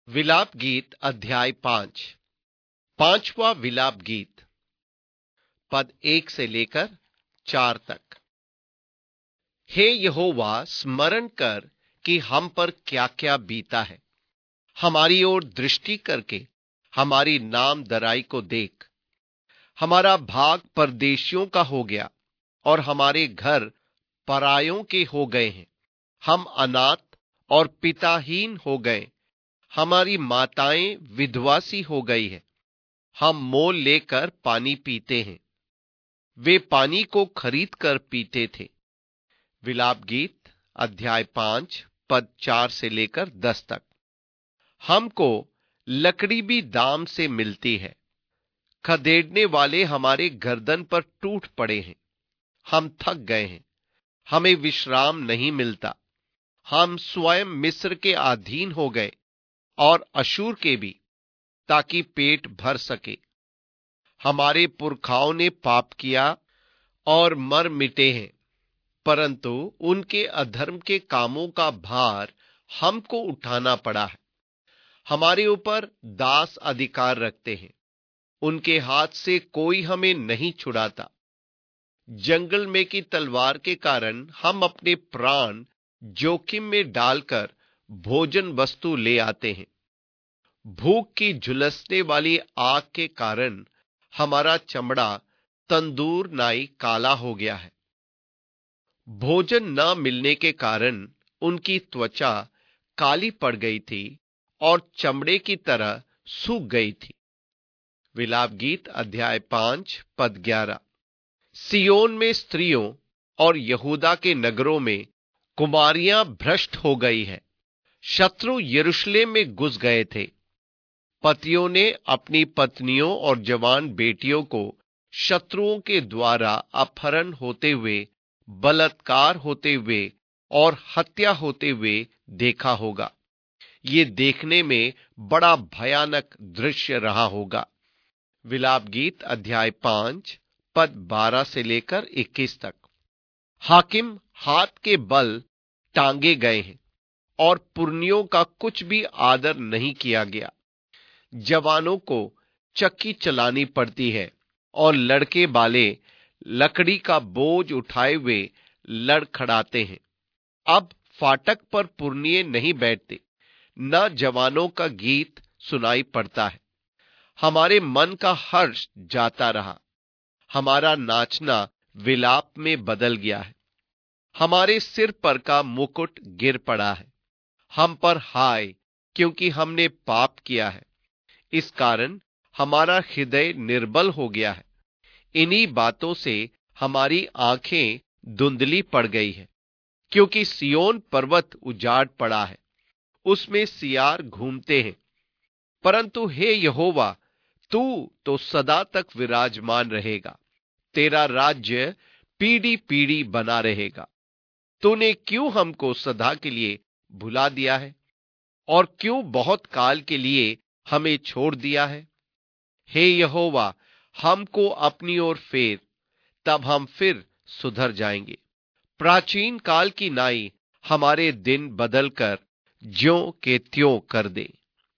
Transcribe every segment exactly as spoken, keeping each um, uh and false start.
विलाप गीत अध्याय पांच। पांचवा विलाप गीत, पद एक से लेकर चार तक। हे यहोवा, स्मरण कर कि हम पर क्या क्या बीता है। हमारी ओर दृष्टि करके हमारी नाम दराई को देख। हमारा भाग परदेशियों का हो गया और हमारे घर परायों के हो गए हैं। हम अनाथ और पिताहीन हो गए। हमारी माताएं विधवा सी हो गई है। हम मोल लेकर पानी पीते हैं। वे पानी को खरीद कर पीते थे। विलाप गीत अध्याय पांच, पद चार से लेकर दस तक। हमको लकड़ी भी दाम से मिलती है। खदेड़ने वाले हमारे गर्दन पर टूट पड़े हैं। हम थक गए हैं, हमें विश्राम नहीं मिलता। हम स्वयं मिस्र के अधीन हो गए और अशूर के भी, ताकि पेट भर सके। हमारे पुरखाओं ने पाप किया और मर मिटे हैं, परंतु उनके अधर्म के कामों का भार हमको उठाना पड़ा है। हमारे ऊपर दास अधिकार रखते हैं, उनके हाथ से कोई हमें नहीं छुड़ाता। जंगल में की तलवार के कारण हम अपने प्राण जोखिम में डालकर भोजन वस्तु ले आते हैं। भूख की झुलसने वाली आग के कारण हमारा चमड़ा तंदूर नाई काला हो गया है। भोजन न मिलने के कारण उनकी त्वचा काली पड़ गई थी और चमड़े की तरह सूख गई थी। विलाप गीत अध्याय पांच, पद ग्यारह। सियोन में स्त्रियों और यहूदा के नगरों में कुमारियां भ्रष्ट हो गई है। शत्रु यरूशलेम में घुस गए थे। पतियों ने अपनी पत्नियों और जवान बेटियों को शत्रुओं के द्वारा अपहरण होते हुए, बलात्कार होते हुए और हत्या होते हुए देखा होगा। ये देखने में बड़ा भयानक दृश्य रहा होगा। विलाप गीत अध्याय पांच, पद बारह से लेकर इक्कीस तक। हाकिम हाथ के बल टांगे गए हैं और पुरनियों का कुछ भी आदर नहीं किया गया। जवानों को चक्की चलानी पड़ती है और लड़के बाले लकड़ी का बोझ उठाए हुए लड़खड़ाते हैं। अब फाटक पर पुरनिये नहीं बैठते, न जवानों का गीत सुनाई पड़ता है। हमारे मन का हर्ष जाता रहा, हमारा नाचना विलाप में बदल गया है। हमारे सिर पर का मुकुट गिर पड़ा है। हम पर हाय, क्योंकि हमने पाप किया है। इस कारण हमारा हृदय निर्बल हो गया है। इन्हीं बातों से हमारी आंखें धुंधली पड़ गई है, क्योंकि सियोन पर्वत उजाड़ पड़ा है, उसमें सियार घूमते हैं। परंतु हे यहोवा, तू तो सदा तक विराजमान रहेगा। तेरा राज्य पीढ़ी पीढ़ी बना रहेगा। तूने क्यों हमको सदा के लिए भुला दिया है और क्यों बहुत काल के लिए हमें छोड़ दिया है? हे यहोवा, हमको अपनी ओर फेर, तब हम फिर सुधर जाएंगे। प्राचीन काल की नाई हमारे दिन बदलकर ज्यों के त्यों कर दे।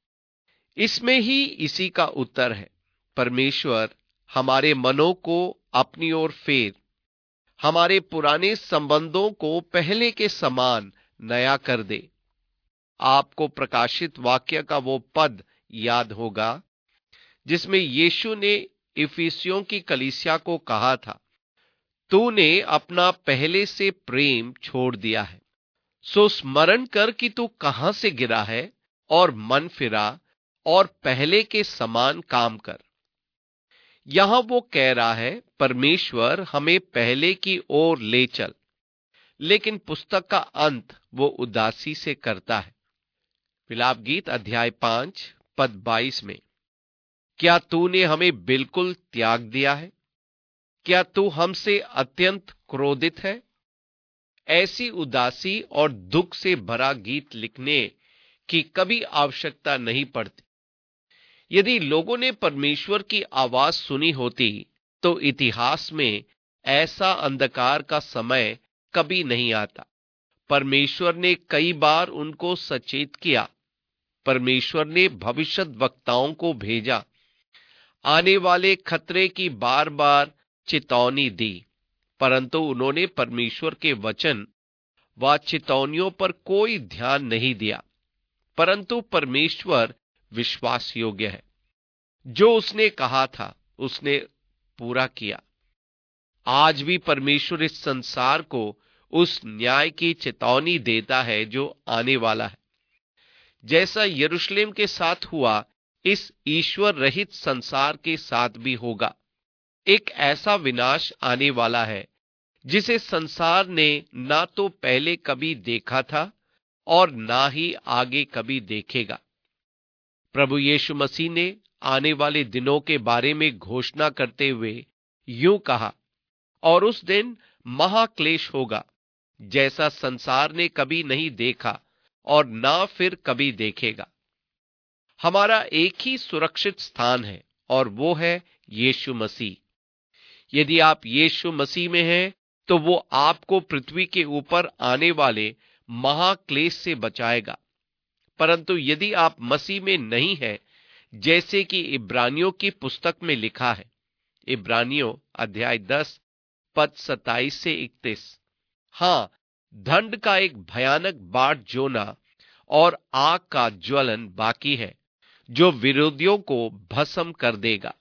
इसमें ही इसी का उत्तर है। परमेश्वर हमारे मनों को अपनी ओर फेर, हमारे पुराने संबंधों को पहले के समान नया कर दे। आपको प्रकाशित वाक्य का वो पद याद होगा जिसमें यीशु ने इफिसियों की कलीसिया को कहा था, तूने अपना पहले से प्रेम छोड़ दिया है। सो स्मरण कर कि तू कहां से गिरा है और मन फिरा और पहले के समान काम कर। यहां वो कह रहा है, परमेश्वर हमें पहले की ओर ले चल, लेकिन पुस्तक का अंत वो उदासी से करता है। विलाप गीत अध्याय पांच, पद बाईस में, क्या तूने हमें बिल्कुल त्याग दिया है? क्या तू हमसे अत्यंत क्रोधित है? ऐसी उदासी और दुख से भरा गीत लिखने की कभी आवश्यकता नहीं पड़ती। यदि लोगों ने परमेश्वर की आवाज सुनी होती तो इतिहास में ऐसा अंधकार का समय कभी नहीं आता। परमेश्वर ने कई बार उनको सचेत किया, परमेश्वर ने भविष्यद्वक्ताओं को भेजा, आने वाले खतरे की बार बार चेतावनी दी, परंतु उन्होंने परमेश्वर के वचन व चेतावनियों पर कोई ध्यान नहीं दिया। परंतु परमेश्वर विश्वास योग्य है, जो उसने कहा था उसने पूरा किया। आज भी परमेश्वर इस संसार को उस न्याय की चेतावनी देता है जो आने वाला है। जैसा यरूशलेम के साथ हुआ, इस ईश्वर रहित संसार के साथ भी होगा। एक ऐसा विनाश आने वाला है जिसे संसार ने ना तो पहले कभी देखा था और ना ही आगे कभी देखेगा। प्रभु यीशु मसीह ने आने वाले दिनों के बारे में घोषणा करते हुए यूं कहा, और उस दिन महाक्लेश होगा, जैसा संसार ने कभी नहीं देखा और ना फिर कभी देखेगा। हमारा एक ही सुरक्षित स्थान है और वो है यीशु मसीह। यदि आप यीशु मसीह में हैं तो वो आपको पृथ्वी के ऊपर आने वाले महाक्लेश से बचाएगा। परंतु यदि आप मसीह में नहीं हैं, जैसे कि इब्रानियों की पुस्तक में लिखा है, इब्रानियों अध्याय दस पद सत्ताईस से इकतीस, हां, दंड का एक भयानक बाढ़ जोना और आग का ज्वलन बाकी है, जो विरोधियों को भस्म कर देगा।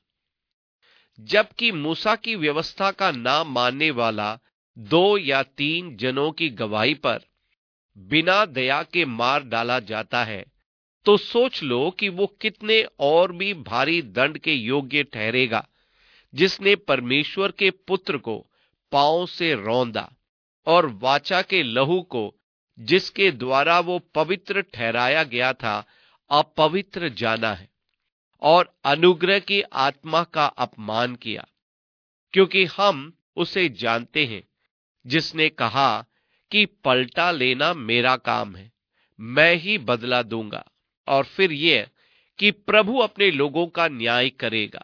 जबकि मूसा की व्यवस्था का ना मानने वाला दो या तीन जनों की गवाही पर बिना दया के मार डाला जाता है, तो सोच लो कि वो कितने और भी भारी दंड के योग्य ठहरेगा, जिसने परमेश्वर के पुत्र को पांव से रौंदा और वाचा के लहू को, जिसके द्वारा वो पवित्र ठहराया गया था, अपवित्र जाना है और अनुग्रह की आत्मा का अपमान किया। क्योंकि हम उसे जानते हैं जिसने कहा कि पलटा लेना मेरा काम है, मैं ही बदला दूंगा, और फिर यह कि प्रभु अपने लोगों का न्याय करेगा।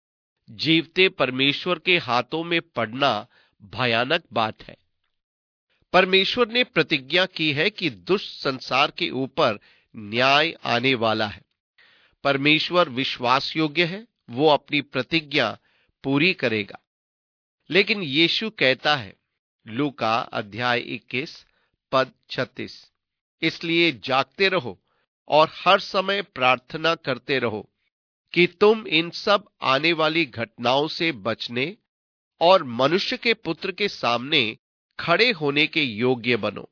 जीवते परमेश्वर के हाथों में पड़ना भयानक बात है। परमेश्वर ने प्रतिज्ञा की है कि दुष्ट संसार के ऊपर न्याय आने वाला है। परमेश्वर विश्वास योग्य है, वो अपनी प्रतिज्ञा पूरी करेगा। लेकिन यीशु कहता है, लूका अध्याय इक्कीस पद छत्तीस, इसलिए जागते रहो और हर समय प्रार्थना करते रहो कि तुम इन सब आने वाली घटनाओं से बचने और मनुष्य के पुत्र के सामने खड़े होने के योग्य बनो।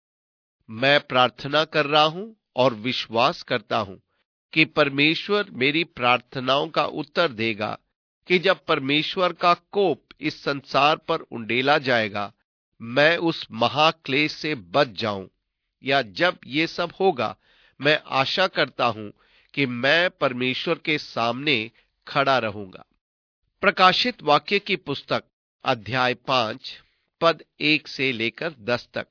मैं प्रार्थना कर रहा हूं और विश्वास करता हूं कि परमेश्वर मेरी प्रार्थनाओं का उत्तर देगा कि जब परमेश्वर का कोप इस संसार पर उंडेला जाएगा, मैं उस महाक्लेश से बच जाऊं, या जब ये सब होगा, मैं आशा करता हूं कि मैं परमेश्वर के सामने खड़ा रहूंगा। प्रकाशित वाक्य की पुस्तक अध्याय पांच पद एक से लेकर दस तक।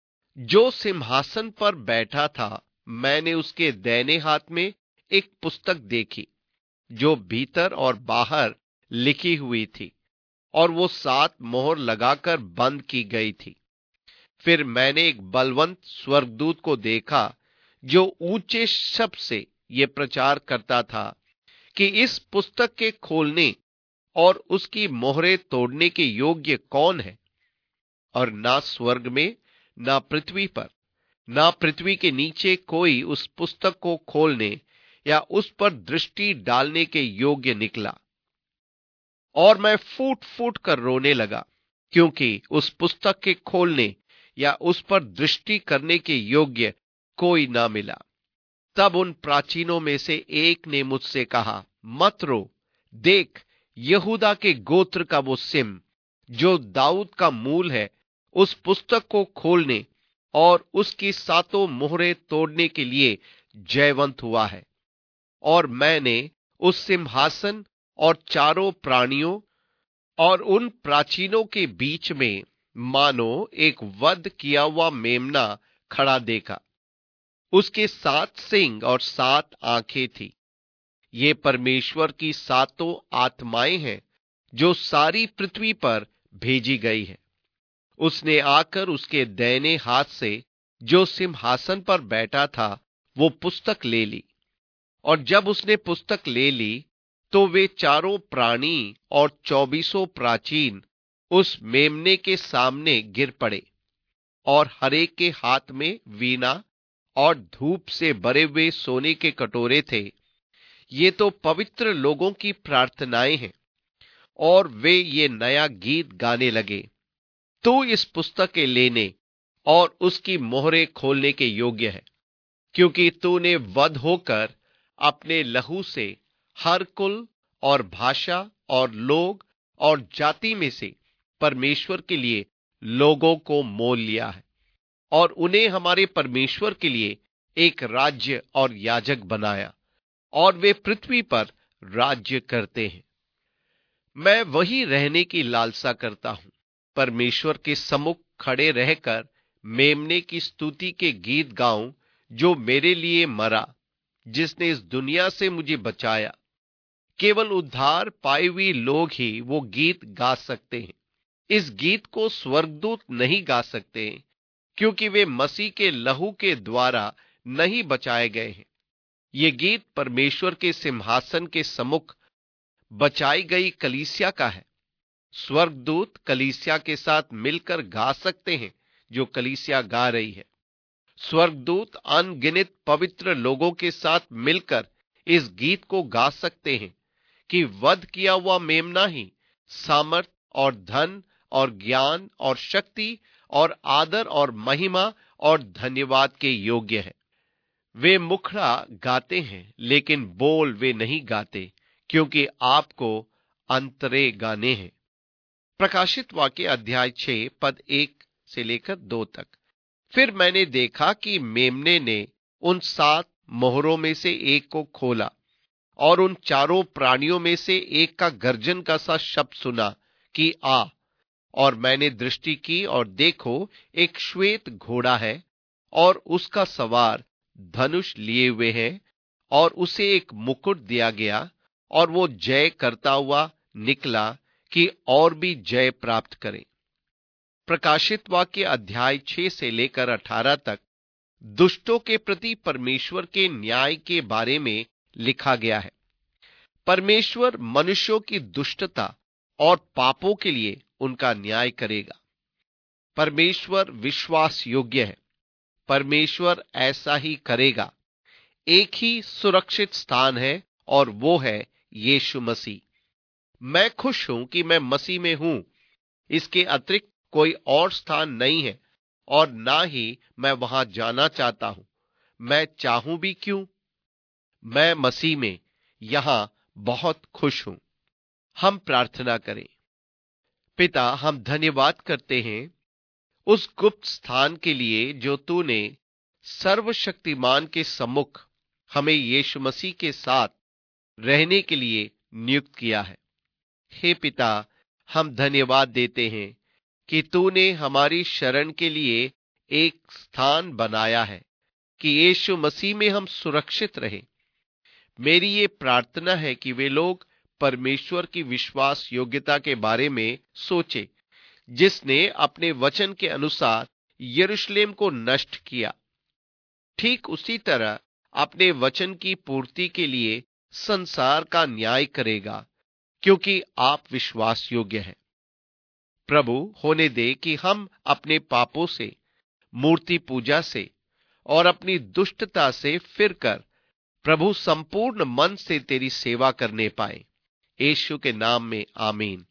जो सिंहासन पर बैठा था, मैंने उसके दाहिने हाथ में एक पुस्तक देखी, जो भीतर और बाहर लिखी हुई थी, और वो सात मोहर लगाकर बंद की गई थी। फिर मैंने एक बलवंत स्वर्गदूत को देखा, जो ऊंचे शब्द से ये प्रचार करता था कि इस पुस्तक के खोलने और उसकी मोहरें तोड़ने के योग्य कौन है, और ना स्वर्ग में, ना पृथ्वी पर, ना पृथ्वी के नीचे कोई उस पुस्तक को खोलने या उस पर दृष्टि डालने के योग्य निकला। और मैं फूट फूट कर रोने लगा, क्योंकि उस पुस्तक के खोलने या उस पर दृष्टि करने के योग्य कोई ना मिला। तब उन प्राचीनों में से एक ने मुझसे कहा, मत रो, देख, यहूदा के गोत्र का वो सिंह, जो दाऊद का मूल है, उस पुस्तक को खोलने और उसकी सातों मोहरें तोड़ने के लिए जयवंत हुआ है। और मैंने उस सिंहासन और चारों प्राणियों और उन प्राचीनों के बीच में मानो एक वध किया हुआ मेमना खड़ा देखा। उसके सात सींग और सात आंखें थी। ये परमेश्वर की सातों आत्माएं हैं, जो सारी पृथ्वी पर भेजी गई है। उसने आकर उसके दाहिने हाथ से, जो सिंहासन पर बैठा था, वो पुस्तक ले ली, और जब उसने पुस्तक ले ली तो वे चारों प्राणी और चौबीसों प्राचीन उस मेमने के सामने गिर पड़े, और हरेक के हाथ में वीणा और धूप से भरे हुए सोने के कटोरे थे। ये तो पवित्र लोगों की प्रार्थनाएं हैं। और वे ये नया गीत गाने लगे, तू इस पुस्तक के लेने और उसकी मोहरें खोलने के योग्य है, क्योंकि तूने वध होकर अपने लहू से हर कुल और भाषा और लोग और जाति में से परमेश्वर के लिए लोगों को मोल लिया है, और उन्हें हमारे परमेश्वर के लिए एक राज्य और याजक बनाया, और वे पृथ्वी पर राज्य करते हैं। मैं वही रहने की लालसा करता हूं, परमेश्वर के सम्मुख खड़े रहकर मेमने की स्तुति के गीत गाऊं, जो मेरे लिए मरा, जिसने इस दुनिया से मुझे बचाया। केवल उद्धार पाए हुए लोग ही वो गीत गा सकते हैं। इस गीत को स्वर्गदूत नहीं गा सकते, क्योंकि वे मसीह के लहू के द्वारा नहीं बचाए गए हैं। ये गीत परमेश्वर के सिंहासन के सम्मुख बचाई गई कलीसिया का है। स्वर्गदूत कलीसिया के साथ मिलकर गा सकते हैं जो कलीसिया गा रही है। स्वर्गदूत अनगिनत पवित्र लोगों के साथ मिलकर इस गीत को गा सकते हैं कि वध किया हुआ मेमना ही सामर्थ और धन और ज्ञान और शक्ति और आदर और महिमा और धन्यवाद के योग्य है। वे मुखड़ा गाते हैं, लेकिन बोल वे नहीं गाते, क्योंकि आपको अंतरे गाने हैं। प्रकाशित वाक्य अध्याय छह पद एक से लेकर दो तक। फिर मैंने देखा कि मेमने ने उन सात मोहरों में से एक को खोला, और उन चारों प्राणियों में से एक का गर्जन का सा शब्द सुना कि आ। और मैंने दृष्टि की, और देखो एक श्वेत घोड़ा है, और उसका सवार धनुष लिए हुए है, और उसे एक मुकुट दिया गया, और वो जय करता हुआ निकला कि और भी जय प्राप्त करे। प्रकाशित वाक्य अध्याय छह से लेकर अठारह तक दुष्टों के प्रति परमेश्वर के न्याय के बारे में लिखा गया है। परमेश्वर मनुष्यों की दुष्टता और पापों के लिए उनका न्याय करेगा। परमेश्वर विश्वास योग्य है, परमेश्वर ऐसा ही करेगा। एक ही सुरक्षित स्थान है, और वो है यीशु मसीह। मैं खुश हूं कि मैं मसीह में हूं। इसके अतिरिक्त कोई और स्थान नहीं है, और ना ही मैं वहां जाना चाहता हूं। मैं चाहूं भी क्यों? मैं मसीह में यहां बहुत खुश हूं। हम प्रार्थना करें। पिता, हम धन्यवाद करते हैं उस गुप्त स्थान के लिए जो तूने सर्वशक्तिमान के सम्मुख हमें यीशु मसीह के साथ रहने के लिए नियुक्त किया है। हे पिता, हम धन्यवाद देते हैं कि तूने हमारी शरण के लिए एक स्थान बनाया है, कि यीशु मसीह में हम सुरक्षित रहें। मेरी ये प्रार्थना है कि वे लोग परमेश्वर की विश्वास योग्यता के बारे में सोचे, जिसने अपने वचन के अनुसार यरूशलेम को नष्ट किया, ठीक उसी तरह अपने वचन की पूर्ति के लिए संसार का न्याय करेगा, क्योंकि आप विश्वास योग्य हैं। प्रभु, होने दे कि हम अपने पापों से, मूर्ति पूजा से और अपनी दुष्टता से फिरकर प्रभु संपूर्ण मन से तेरी सेवा करने पाए। यीशु के नाम में आमीन।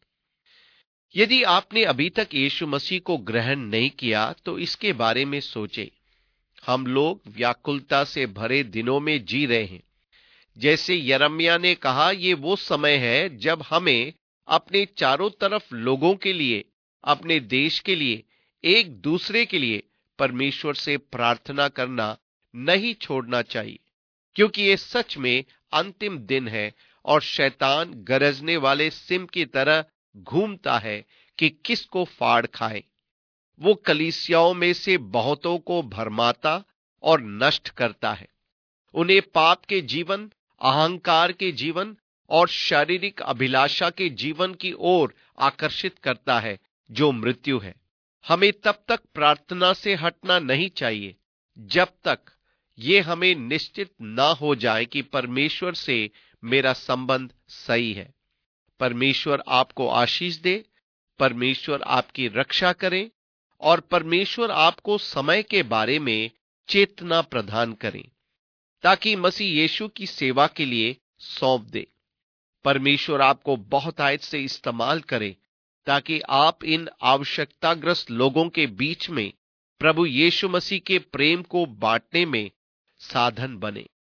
यदि आपने अभी तक यीशु मसीह को ग्रहण नहीं किया तो इसके बारे में सोचे। हम लोग व्याकुलता से भरे दिनों में जी रहे हैं। जैसे यिर्मयाह ने कहा, ये वो समय है जब हमें अपने चारों तरफ लोगों के लिए, अपने देश के लिए, एक दूसरे के लिए परमेश्वर से प्रार्थना करना नहीं छोड़ना चाहिए, क्योंकि ये सच में अंतिम दिन है और शैतान गरजने वाले सिंह की तरह घूमता है कि किसको फाड़ खाए। वो कलीसियाओं में से बहुतों को भरमाता और नष्ट करता है। उन्हें पाप के जीवन, अहंकार के जीवन और शारीरिक अभिलाषा के जीवन की ओर आकर्षित करता है, जो मृत्यु है। हमें तब तक प्रार्थना से हटना नहीं चाहिए जब तक ये हमें निश्चित ना हो जाए कि परमेश्वर से मेरा संबंध सही है। परमेश्वर आपको आशीष दे, परमेश्वर आपकी रक्षा करे और परमेश्वर आपको समय के बारे में चेतना प्रदान करे ताकि मसीह यीशु की सेवा के लिए सौंप दे। परमेश्वर आपको बहुत आयत से इस्तेमाल करे ताकि आप इन आवश्यकताग्रस्त लोगों के बीच में प्रभु यीशु मसीह के प्रेम को बांटने में साधन बने।